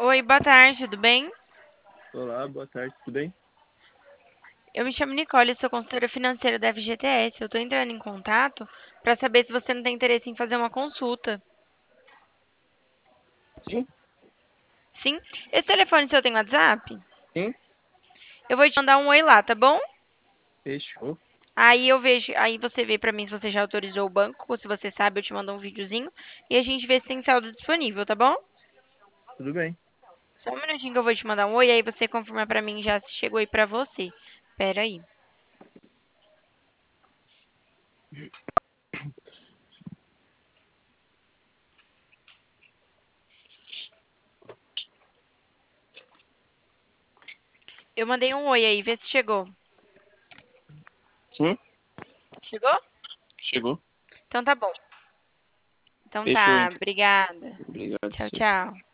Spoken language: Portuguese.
Oi, boa tarde, tudo bem? Olá, boa tarde, tudo bem? Eu me chamo Nicole, sou consultora financeira da FGTS. Eu tô entrando em contato para saber se você não tem interesse em fazer uma consulta. Sim, Sim? Esse telefone seu tem WhatsApp? sim, Eu vou te mandar um oi lá, tá bom? fechou. Aí você vê pra mim se você já autorizou o banco, ou se você sabe, eu te mando um videozinho e a gente vê se tem saldo disponível, tá bom? Tudo bem. Só um minutinho que eu vou te mandar um oi, aí você confirma pra mim já se chegou aí pra você. Pera aí. Eu mandei um oi aí, vê se chegou. Sim, Chegou? chegou. Então tá bom. Então Fechou, tá, então. obrigada. Obrigado, Tchau, sim. tchau.